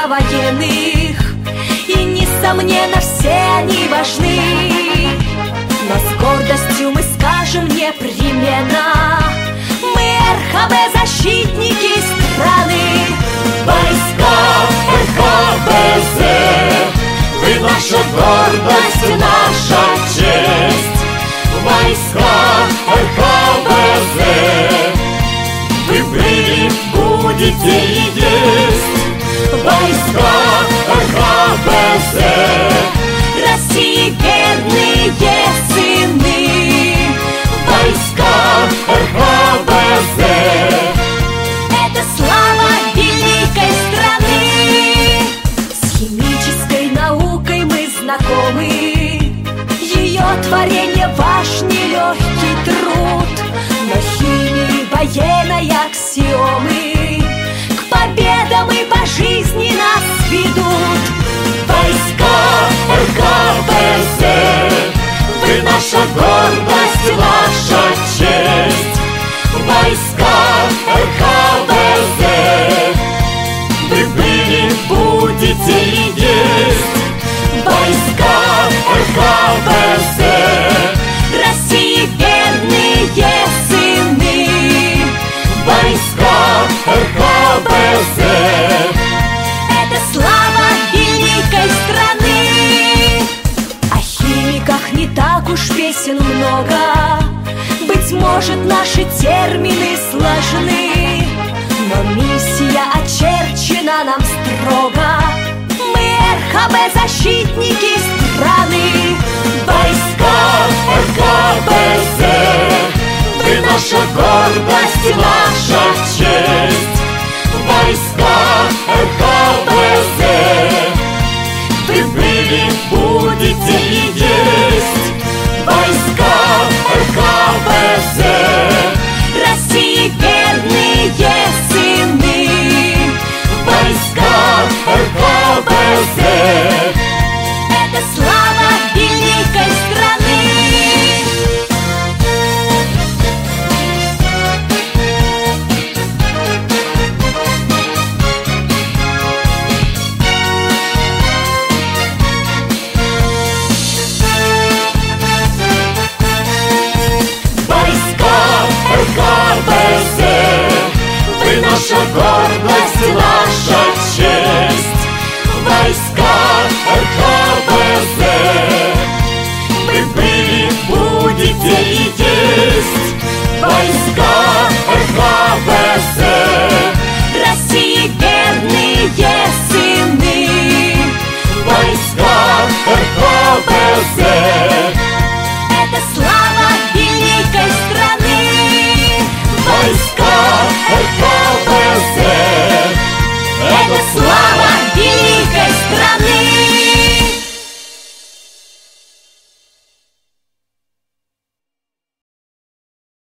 военных, и, несомненно, все они важны. Но с гордостью мы скажем непременно: мы РХБ, защитники страны. Войска РХБЗ, вы наша гордость, наша честь. Войска РХБЗ, вы были, будете и есть. Войска РХБЗ, России верные сыны. войска РХБЗ, Это слава великой страны. С химической наукой мы знакомы. Ее творение ваш нелегкий труд. Но химии военной аксиомы к победам и по жизни нас ведут. войска РХБЗ, вы наша гордость, наша честь. Войска РХБЗ, вы были, будете и есть. Войска РХБЗ, России верные сыны. войска РХБЗ, Это слава великой страны. О химиках не так уж песен много. Быть может, наши термины сложны, но миссия очерчена нам строго. Мы РХБ, защитники страны. войска РХБЗ, вы наша гордость, наша честь. Войска РХБЗ, вы были, будете и есть. Войска РХБЗ, России верные сыны. войска РХБЗ, Это слава великой страны. войска РХБЗ, вы наша гордость, наша честь. Войска РХБЗ, вы